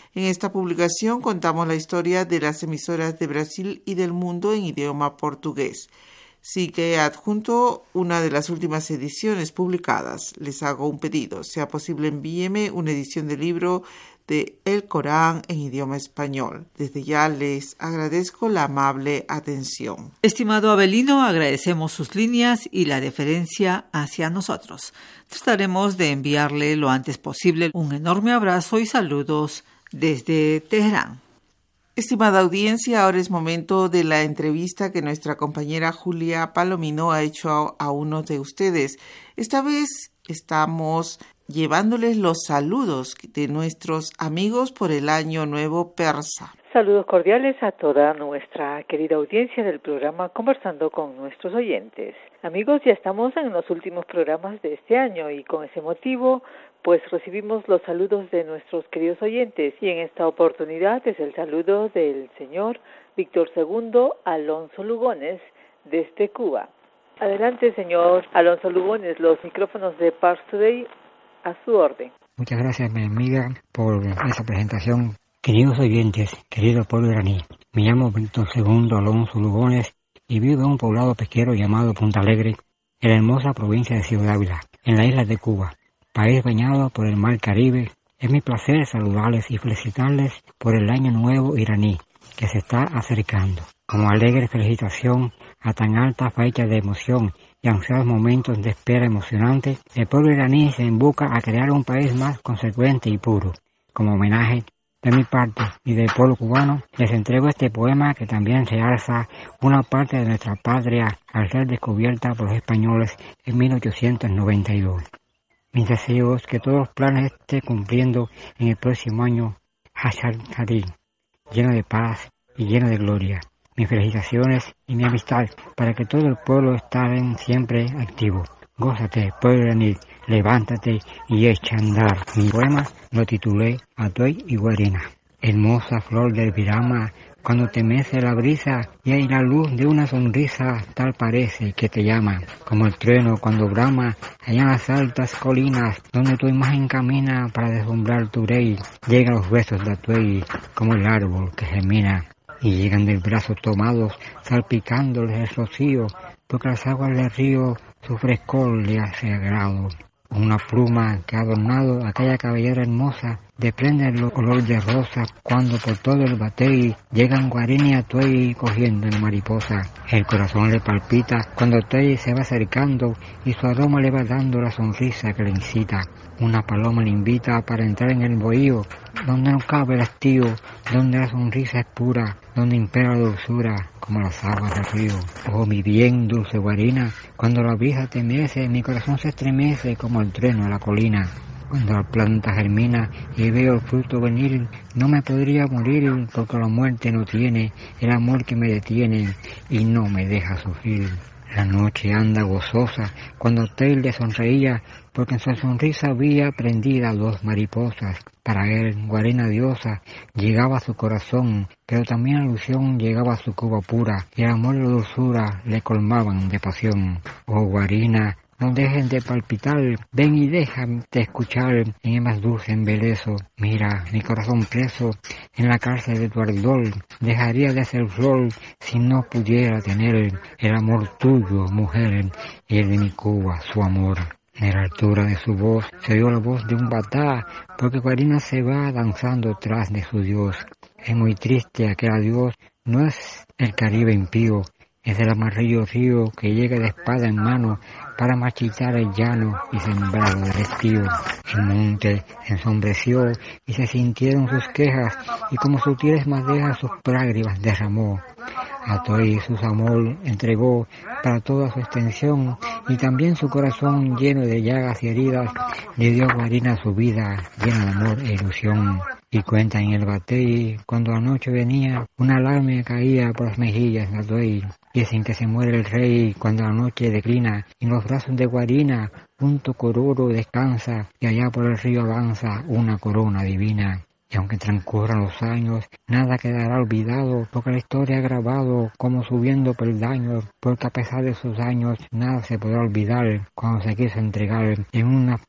En esta publicación contamos la historia de las emisoras de Brasil y del mundo en idioma portugués. Sigue adjunto una de las últimas ediciones publicadas. Les hago un pedido. Sea posible, envíeme una edición del libro de El Corán en idioma español. Desde ya les agradezco la amable atención. Estimado Abelino, agradecemos sus líneas y la deferencia hacia nosotros. Trataremos de enviarle lo antes posible un enorme abrazo y saludos desde Teherán. Estimada audiencia, ahora es momento de la entrevista que nuestra compañera Julia Palomino ha hecho a, a uno de ustedes. Esta vez estamos llevándoles los saludos de nuestros amigos por el Año Nuevo Persa. Saludos cordiales a toda nuestra querida audiencia del programa Conversando con nuestros oyentes. Amigos, ya estamos en los últimos programas de este año y con ese motivo pues recibimos los saludos de nuestros queridos oyentes y en esta oportunidad es el saludo del señor Víctor segundo Alonso Lugones desde Cuba. Adelante, señor Alonso Lugones, los micrófonos de Pars Today a su orden. Muchas gracias, mi amiga, por esa presentación. Queridos oyentes, querido pueblo iraní, me llamo Víctor segundo Alonso Lugones y vivo en un poblado pesquero llamado Punta Alegre, en la hermosa provincia de Ciudad Ávila, en la isla de Cuba, país bañado por el mar Caribe. Es mi placer saludarles y felicitarles por el Año Nuevo iraní que se está acercando. Como alegre felicitación a tan alta fecha de emoción y ansiados momentos de espera emocionante, el pueblo iraní se embuca a crear un país más consecuente y puro. Como homenaje de mi parte y del pueblo cubano, les entrego este poema que también realza una parte de nuestra patria al ser descubierta por los españoles en mil ochocientos noventa y dos. Mis deseos que todos los planes estén cumpliendo en el próximo año Hashar Karim, lleno de paz y lleno de gloria. Mis felicitaciones y mi amistad para que todo el pueblo esté siempre activo. Gózate, pueblo iraní, levántate y echa a andar. Mi poema lo titulé Atoy y Guarina. Hermosa flor del Virama, cuando te mece la brisa y hay la luz de una sonrisa, tal parece que te llama, como el trueno cuando brama allá en las altas colinas, donde tu imagen camina para deslumbrar tu rey. Llegan los besos de Atuey, como el árbol que germina, y llegan del brazo tomados, salpicándoles el rocío, porque las aguas del río su frescor le hace agrado. Una pluma que ha adornado aquella cabellera hermosa, desprende el olor de rosa, cuando por todo el batey llegan Guarini y Atuey cogiendo en mariposa. El corazón le palpita cuando Atuey se va acercando y su aroma le va dando la sonrisa que le incita. Una paloma le invita para entrar en el bohío, donde no cabe el hastío, donde la sonrisa es pura, donde impera la dulzura, como las aguas del río. Oh, mi bien dulce Guarina, cuando la brisa te mece, mi corazón se estremece como el trueno de la colina. Cuando la planta germina y veo el fruto venir, no me podría morir, porque la muerte no tiene el amor que me detiene y no me deja sufrir. La noche anda gozosa, cuando Atuey le sonreía, porque en su sonrisa había prendida dos mariposas. Para él, Guarina diosa, llegaba a su corazón, pero también la ilusión llegaba a su Cuba pura, y el amor y la dulzura le colmaban de pasión. Oh Guarina, no dejen de palpitar, ven y déjame escuchar en el más dulce embelezo. Mira, mi corazón preso en la cárcel de tu ardor, dejaría de hacer flor si no pudiera tener el amor tuyo, mujer, y el de mi Cuba, su amor. En la altura de su voz se oyó la voz de un batá, porque Guarina se va danzando tras de su Dios. Es muy triste aquel adiós, no es el Caribe impío, es el amarillo río que llega de espada en mano para marchitar el llano y sembrarlo de estío. El monte se ensombreció y se sintieron sus quejas, y como sutiles madejas sus lágrimas derramó. Atuey su amor entregó para toda su extensión, y también su corazón lleno de llagas y heridas le dio a Guarina su vida llena de amor e ilusión. Y cuenta en el batey, cuando la noche venía, una lágrima caía por las mejillas de Atuey. Y sin que se muere el rey, cuando la noche declina, en los brazos de Guarina, un tocororo descansa, y allá por el río avanza una corona divina. Y aunque transcurran los años, nada quedará olvidado, porque la historia ha grabado como subiendo peldaños, porque a pesar de sus años, nada se podrá olvidar cuando se quiso entregar en una paz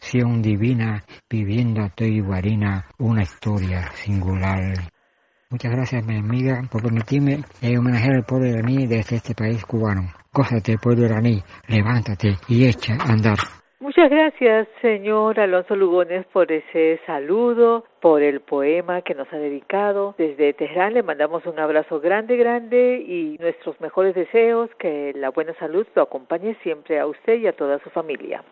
acción divina, viviendo Toibarina, una historia singular. Muchas gracias, mi amiga, por permitirme eh, homenajear al pueblo iraní desde este país cubano. Gózate, pueblo iraní, levántate y echa a andar. Muchas gracias, señor Alonso Lugones, por ese saludo, por el poema que nos ha dedicado. Desde Teherán le mandamos un abrazo grande, grande y nuestros mejores deseos, que la buena salud lo acompañe siempre a usted y a toda su familia.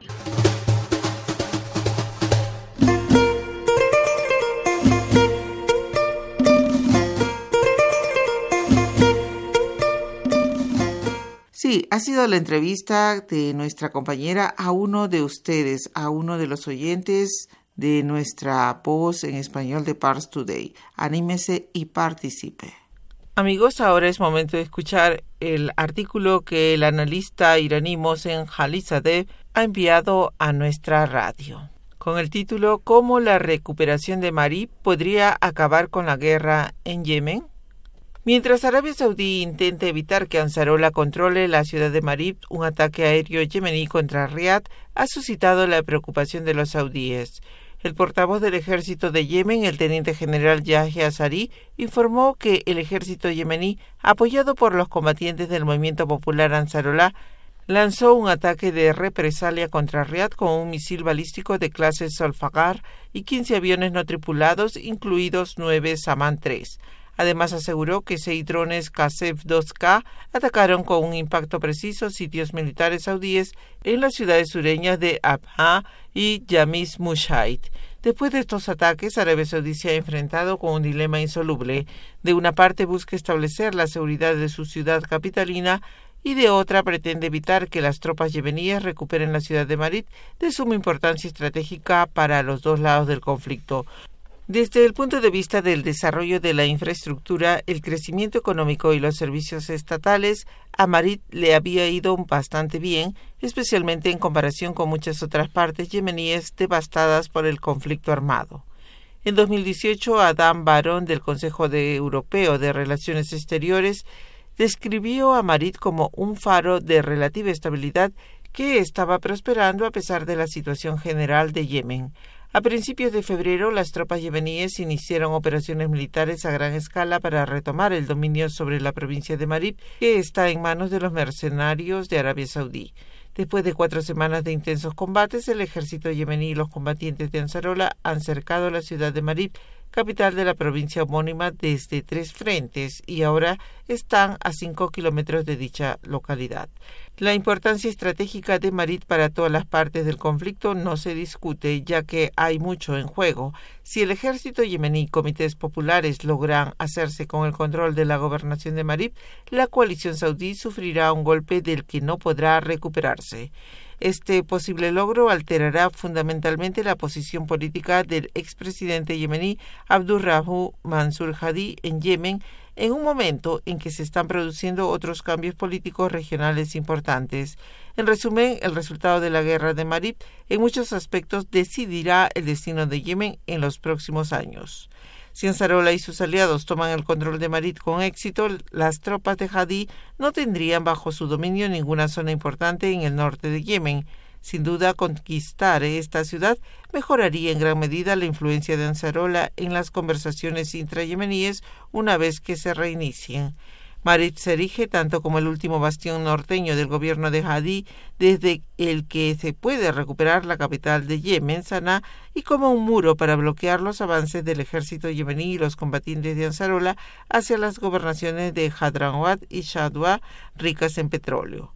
Sí, ha sido la entrevista de nuestra compañera a uno de ustedes, a uno de los oyentes de nuestra voz en español de Pars Today. Anímese y participe. Amigos, ahora es momento de escuchar el artículo que el analista iraní Mohsen Khalizadeh ha enviado a nuestra radio, con el título ¿Cómo la recuperación de Marib podría acabar con la guerra en Yemen? Mientras Arabia Saudí intenta evitar que Ansarollah controle la ciudad de Marib, un ataque aéreo yemení contra Riad ha suscitado la preocupación de los saudíes. El portavoz del ejército de Yemen, el teniente general Yahya Azari, informó que el ejército yemení, apoyado por los combatientes del movimiento popular Ansarollah, lanzó un ataque de represalia contra Riad con un misil balístico de clase Zolfaghar y quince aviones no tripulados, incluidos nueve Saman tres. Además, aseguró que seis drones Qasef dos K atacaron con un impacto preciso sitios militares saudíes en las ciudades sureñas de Abha y Yamis Mushaid. Después de estos ataques, Arabia Saudí se ha enfrentado con un dilema insoluble. De una parte, busca establecer la seguridad de su ciudad capitalina y de otra pretende evitar que las tropas yemeníes recuperen la ciudad de Marib, de suma importancia estratégica para los dos lados del conflicto. Desde el punto de vista del desarrollo de la infraestructura, el crecimiento económico y los servicios estatales, a Marib le había ido bastante bien, especialmente en comparación con muchas otras partes yemeníes devastadas por el conflicto armado. En dos mil dieciocho, Adam Barón, del Consejo de Europeo de Relaciones Exteriores, describió a Marib como un faro de relativa estabilidad que estaba prosperando a pesar de la situación general de Yemen. A principios de febrero, las tropas yemeníes iniciaron operaciones militares a gran escala para retomar el dominio sobre la provincia de Marib, que está en manos de los mercenarios de Arabia Saudí. Después de cuatro semanas de intensos combates, el ejército yemení y los combatientes de Ansarollah han cercado la ciudad de Marib, capital de la provincia homónima, desde tres frentes y ahora están a cinco kilómetros de dicha localidad. La importancia estratégica de Marib para todas las partes del conflicto no se discute, ya que hay mucho en juego. Si el ejército yemení y comités populares logran hacerse con el control de la gobernación de Marib, la coalición saudí sufrirá un golpe del que no podrá recuperarse. Este posible logro alterará fundamentalmente la posición política del expresidente yemení Abdurrahman Mansur Hadi en Yemen, en un momento en que se están produciendo otros cambios políticos regionales importantes. En resumen, el resultado de la guerra de Marib en muchos aspectos decidirá el destino de Yemen en los próximos años. Si Ansarollah y sus aliados toman el control de Marib con éxito, las tropas de Hadi no tendrían bajo su dominio ninguna zona importante en el norte de Yemen. Sin duda, conquistar esta ciudad mejoraría en gran medida la influencia de Ansarollah en las conversaciones intrayemeníes una vez que se reinicien. Marib se erige tanto como el último bastión norteño del gobierno de Hadi, desde el que se puede recuperar la capital de Yemen, Saná, y como un muro para bloquear los avances del ejército yemení y los combatientes de Ansarollah hacia las gobernaciones de Hadramaut y Shadwa, ricas en petróleo.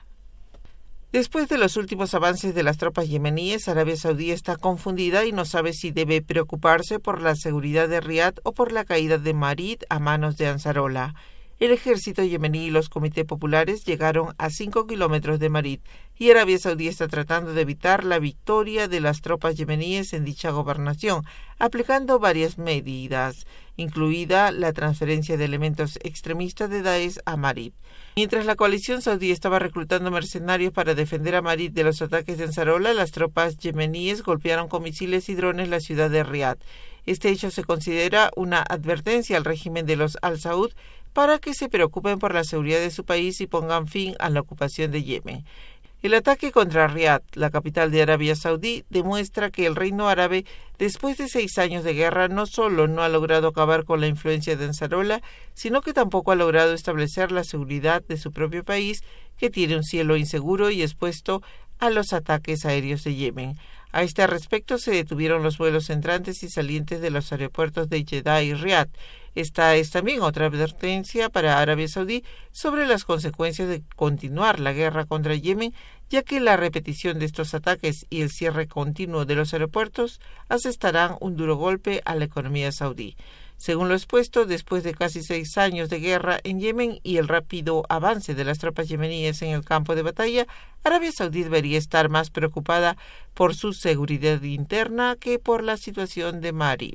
Después de los últimos avances de las tropas yemeníes, Arabia Saudí está confundida y no sabe si debe preocuparse por la seguridad de Riad o por la caída de Marib a manos de Ansarollah. El ejército yemení y los comités populares llegaron a cinco kilómetros de Marib y Arabia Saudí está tratando de evitar la victoria de las tropas yemeníes en dicha gobernación, aplicando varias medidas, incluida la transferencia de elementos extremistas de Daesh a Marib. Mientras la coalición saudí estaba reclutando mercenarios para defender a Marib de los ataques de Ansarollah, las tropas yemeníes golpearon con misiles y drones la ciudad de Riad. Este hecho se considera una advertencia al régimen de los Al Saud para que se preocupen por la seguridad de su país y pongan fin a la ocupación de Yemen. El ataque contra Riad, la capital de Arabia Saudí, demuestra que el reino árabe, después de seis años de guerra, no solo no ha logrado acabar con la influencia de Ansarullah, sino que tampoco ha logrado establecer la seguridad de su propio país, que tiene un cielo inseguro y expuesto a los ataques aéreos de Yemen. A este respecto, se detuvieron los vuelos entrantes y salientes de los aeropuertos de Jeddah y Riad. Esta es también otra advertencia para Arabia Saudí sobre las consecuencias de continuar la guerra contra Yemen, ya que la repetición de estos ataques y el cierre continuo de los aeropuertos asestarán un duro golpe a la economía saudí. Según lo expuesto, después de casi seis años de guerra en Yemen y el rápido avance de las tropas yemeníes en el campo de batalla, Arabia Saudí debería estar más preocupada por su seguridad interna que por la situación de Mari.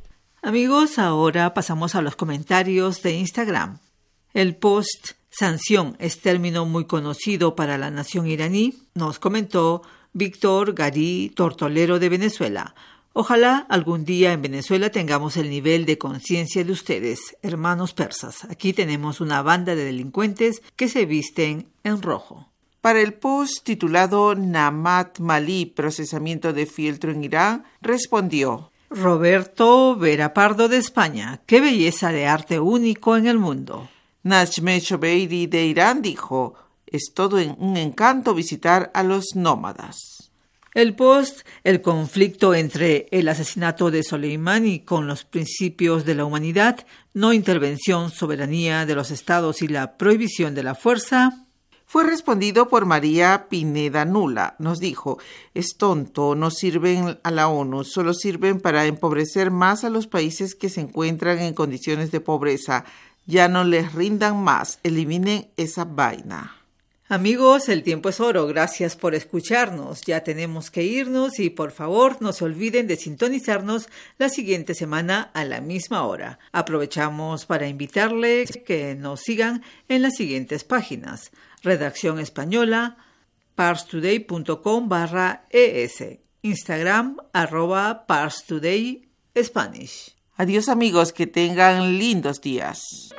Amigos, ahora pasamos a los comentarios de Instagram. El post sanción es término muy conocido para la nación iraní, nos comentó Víctor Garí Tortolero de Venezuela. Ojalá algún día en Venezuela tengamos el nivel de conciencia de ustedes, hermanos persas. Aquí tenemos una banda de delincuentes que se visten en rojo. Para el post titulado Namat Malí, procesamiento de fieltro en Irán, respondió Roberto Vera Pardo de España. ¡Qué belleza de arte único en el mundo! Najmeh Shobeiri de Irán dijo, es todo un encanto visitar a los nómadas. El post, el conflicto entre el asesinato de Soleimani con los principios de la humanidad, no intervención, soberanía de los estados y la prohibición de la fuerza, fue respondido por María Pineda Nula. Nos dijo, es tonto, no sirven a la ONU, solo sirven para empobrecer más a los países que se encuentran en condiciones de pobreza. Ya no les rindan más, eliminen esa vaina. Amigos, el tiempo es oro. Gracias por escucharnos. Ya tenemos que irnos y por favor no se olviden de sintonizarnos la siguiente semana a la misma hora. Aprovechamos para invitarles que nos sigan en las siguientes páginas. Redacción Española, parstoday.com barra es, Instagram, arroba parstoday Spanish. Adiós amigos, que tengan lindos días.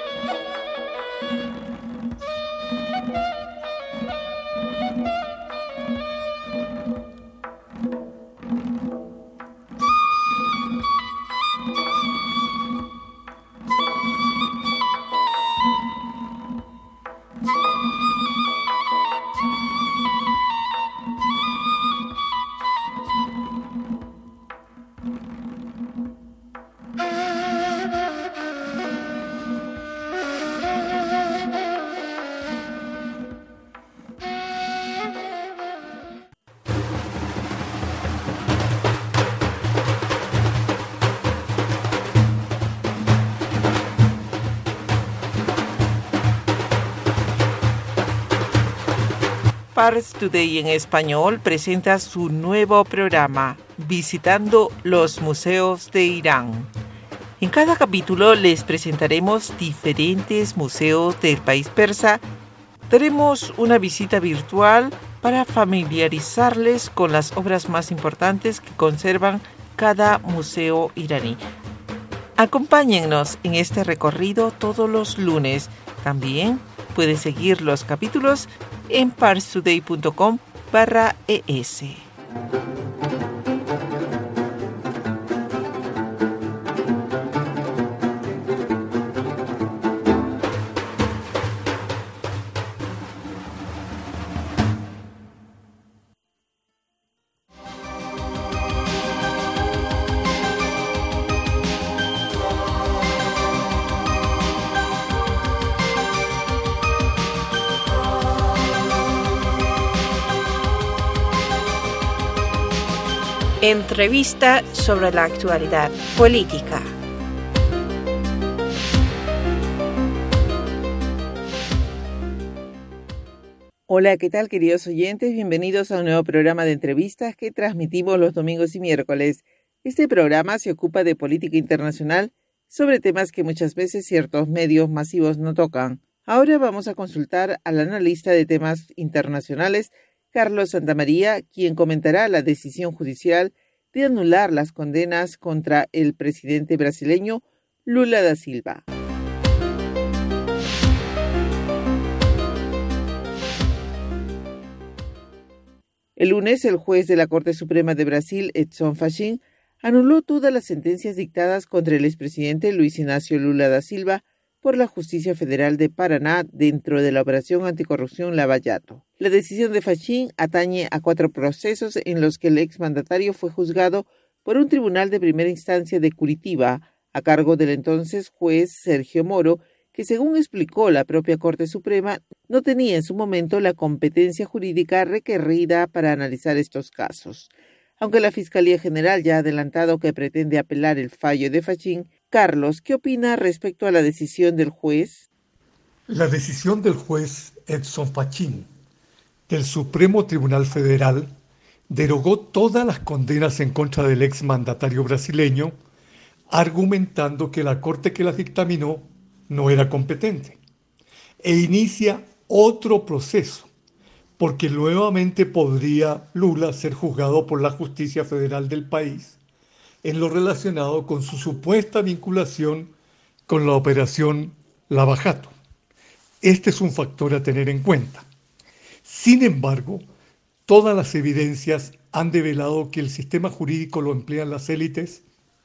Pars Today en español presenta su nuevo programa, Visitando los Museos de Irán. En cada capítulo les presentaremos diferentes museos del país persa. Daremos una visita virtual para familiarizarles con las obras más importantes que conservan cada museo iraní. Acompáñennos en este recorrido todos los lunes. También puede seguir los capítulos en parstoday.com barra es. Entrevista sobre la actualidad política. Hola, ¿qué tal queridos oyentes? Bienvenidos a un nuevo programa de entrevistas que transmitimos los domingos y miércoles. Este programa se ocupa de política internacional sobre temas que muchas veces ciertos medios masivos no tocan. Ahora vamos a consultar al analista de temas internacionales, Carlos Santamaría, quien comentará la decisión judicial de anular las condenas contra el presidente brasileño Lula da Silva. El lunes, el juez de la Corte Suprema de Brasil, Edson Fachin, anuló todas las sentencias dictadas contra el expresidente Luis Ignacio Lula da Silva por la Justicia Federal de Paraná dentro de la operación anticorrupción Lava Jato. La decisión de Fachin atañe a cuatro procesos en los que el exmandatario fue juzgado por un tribunal de primera instancia de Curitiba, a cargo del entonces juez Sergio Moro, que según explicó la propia Corte Suprema, no tenía en su momento la competencia jurídica requerida para analizar estos casos. Aunque la Fiscalía General ya ha adelantado que pretende apelar el fallo de Fachin, Carlos, ¿qué opina respecto a la decisión del juez? La decisión del juez Edson Fachin del Supremo Tribunal Federal derogó todas las condenas en contra del exmandatario brasileño, argumentando que la corte que las dictaminó no era competente, e inicia otro proceso, porque nuevamente podría Lula ser juzgado por la justicia federal del país en lo relacionado con su supuesta vinculación con la operación Lava Jato. Este es un factor a tener en cuenta. Sin embargo, todas las evidencias han develado que el sistema jurídico lo emplean las élites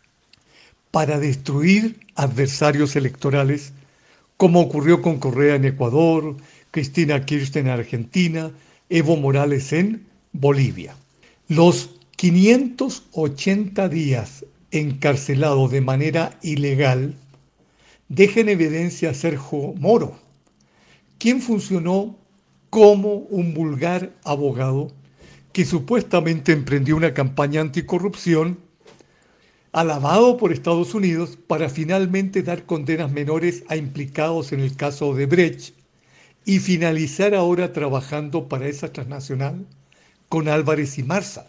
para destruir adversarios electorales, como ocurrió con Correa en Ecuador, Cristina Kirchner en Argentina, Evo Morales en Bolivia. Los quinientos ochenta días encarcelado de manera ilegal dejan en evidencia a Sergio Moro, quien funcionó como un vulgar abogado que supuestamente emprendió una campaña anticorrupción, alabado por Estados Unidos para finalmente dar condenas menores a implicados en el caso Odebrecht y finalizar ahora trabajando para esa transnacional con Álvarez y Marsal,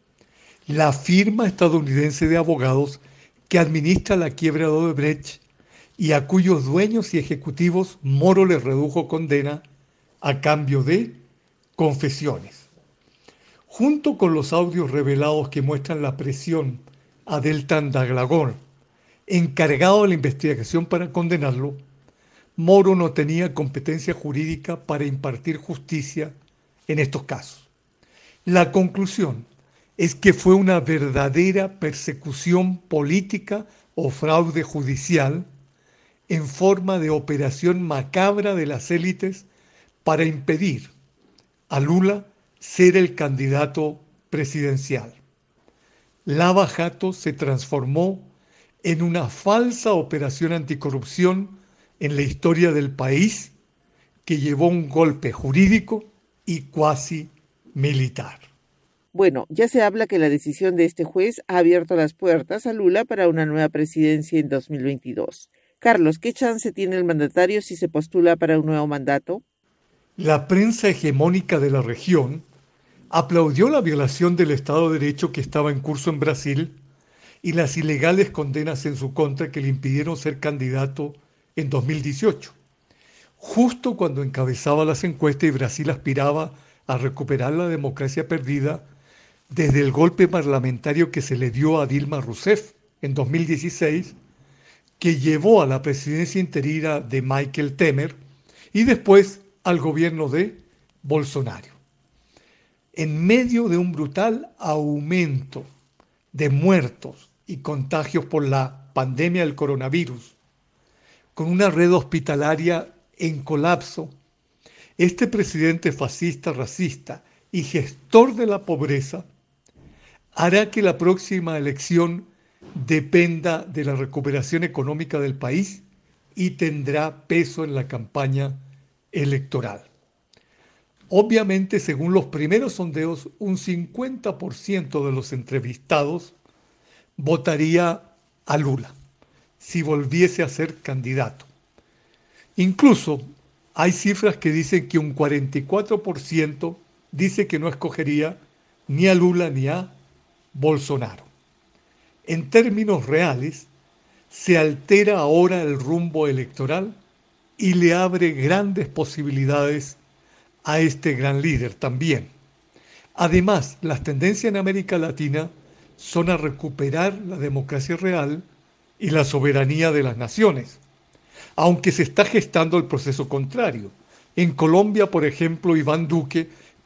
la firma estadounidense de abogados que administra la quiebra de Odebrecht y a cuyos dueños y ejecutivos Moro les redujo condena a cambio de confesiones. Junto con los audios revelados que muestran la presión a Deltan Daglagón, encargado de la investigación para condenarlo, Moro no tenía competencia jurídica para impartir justicia en estos casos. La conclusión es que fue una verdadera persecución política o fraude judicial en forma de operación macabra de las élites para impedir a Lula ser el candidato presidencial. Lava Jato se transformó en una falsa operación anticorrupción en la historia del país que llevó un golpe jurídico y cuasi militar. Bueno, ya se habla que la decisión de este juez ha abierto las puertas a Lula para una nueva presidencia en dos mil veintidós. Carlos, ¿qué chance tiene el mandatario si se postula para un nuevo mandato? La prensa hegemónica de la región aplaudió la violación del Estado de Derecho que estaba en curso en Brasil y las ilegales condenas en su contra que le impidieron ser candidato en dos mil dieciocho, justo cuando encabezaba las encuestas y Brasil aspiraba a recuperar la democracia perdida desde el golpe parlamentario que se le dio a Dilma Rousseff en dos mil dieciséis, que llevó a la presidencia interina de Michel Temer y después al gobierno de Bolsonaro. En medio de un brutal aumento de muertos y contagios por la pandemia del coronavirus, con una red hospitalaria en colapso, este presidente fascista, racista y gestor de la pobreza hará que la próxima elección dependa de la recuperación económica del país y tendrá peso en la campaña electoral. Obviamente, según los primeros sondeos, un cincuenta por ciento de los entrevistados votaría a Lula si volviese a ser candidato. Incluso hay cifras que dicen que un cuarenta y cuatro por ciento dice que no escogería ni a Lula ni a Bolsonaro. En términos reales, se altera ahora el rumbo electoral y le abre grandes posibilidades a este gran líder también. Además, las tendencias en América Latina son a recuperar la democracia real y la soberanía de las naciones, aunque se está gestando el proceso contrario. En Colombia, por ejemplo, Iván Duque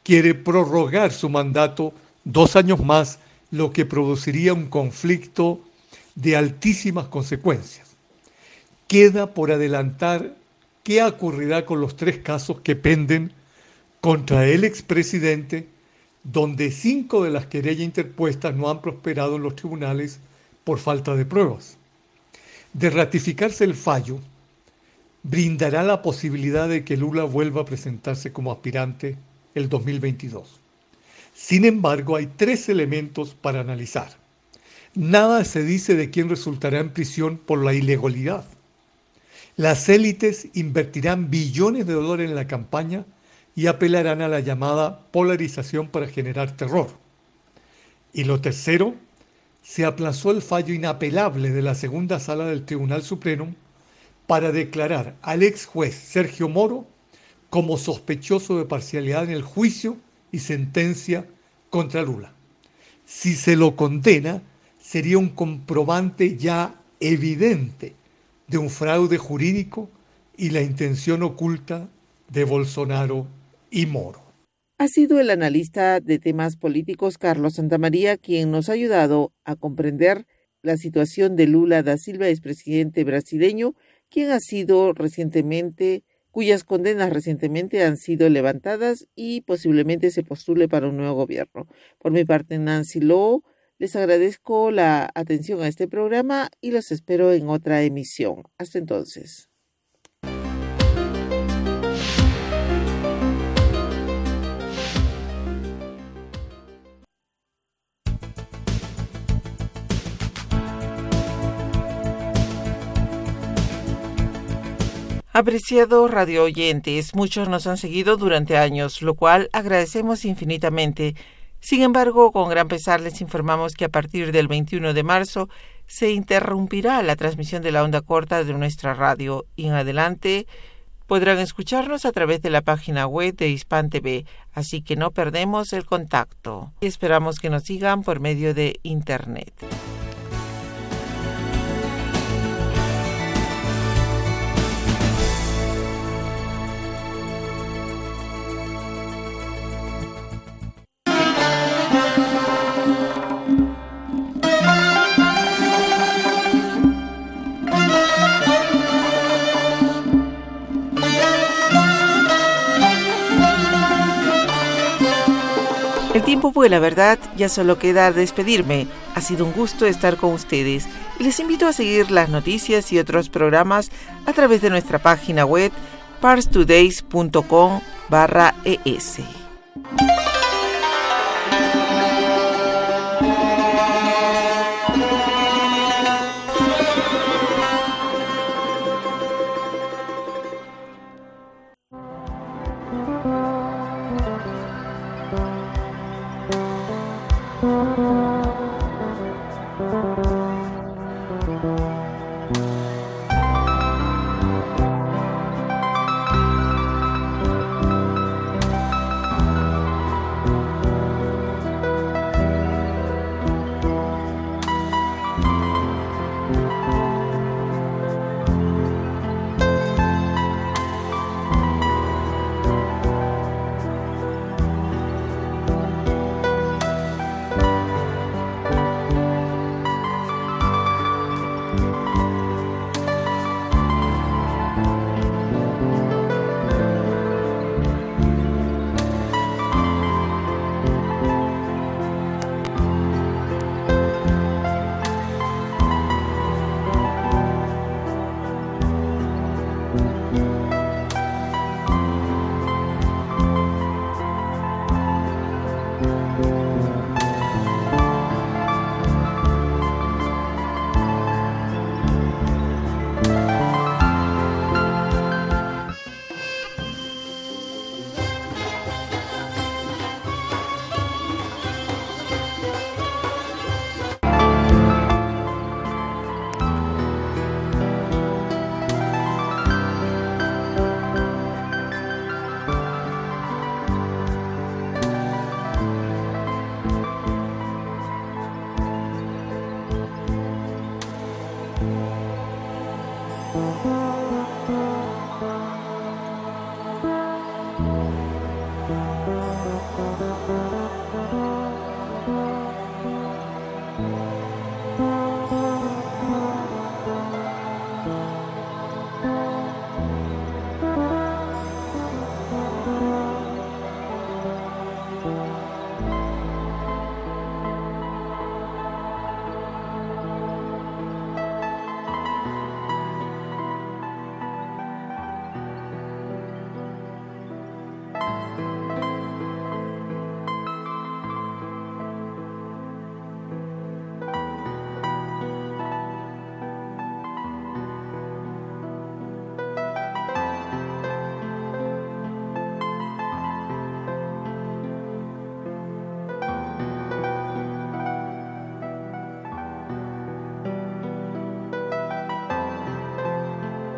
quiere prorrogar su mandato dos años más, lo que produciría un conflicto de altísimas consecuencias. Queda por adelantar qué ocurrirá con los tres casos que penden contra el expresidente, donde cinco de las querellas interpuestas no han prosperado en los tribunales por falta de pruebas. De ratificarse el fallo, brindará la posibilidad de que Lula vuelva a presentarse como aspirante el dos mil veintidós. Sin embargo, hay tres elementos para analizar. Nada se dice de quién resultará en prisión por la ilegalidad. Las élites invertirán billones de dólares en la campaña y apelarán a la llamada polarización para generar terror. Y lo tercero, se aplazó el fallo inapelable de la segunda sala del Tribunal Supremo para declarar al ex juez Sergio Moro como sospechoso de parcialidad en el juicio y sentencia contra Lula. Si se lo condena, sería un comprobante ya evidente de un fraude jurídico y la intención oculta de Bolsonaro y Moro. Ha sido el analista de temas políticos Carlos Santamaría quien nos ha ayudado a comprender la situación de Lula da Silva, expresidente brasileño, quien ha sido recientemente, cuyas condenas recientemente han sido levantadas y posiblemente se postule para un nuevo gobierno. Por mi parte, Nancy Lowe, les agradezco la atención a este programa y los espero en otra emisión. Hasta entonces. Apreciados radio oyentes, muchos nos han seguido durante años, lo cual agradecemos infinitamente. Sin embargo, con gran pesar les informamos que a partir del veintiuno de marzo se interrumpirá la transmisión de la onda corta de nuestra radio y en adelante podrán escucharnos a través de la página web de Hispan T V, así que no perdemos el contacto y esperamos que nos sigan por medio de Internet. El tiempo fue, la verdad, ya solo queda despedirme. Ha sido un gusto estar con ustedes y les invito a seguir las noticias y otros programas a través de nuestra página web parstodays punto com barra es.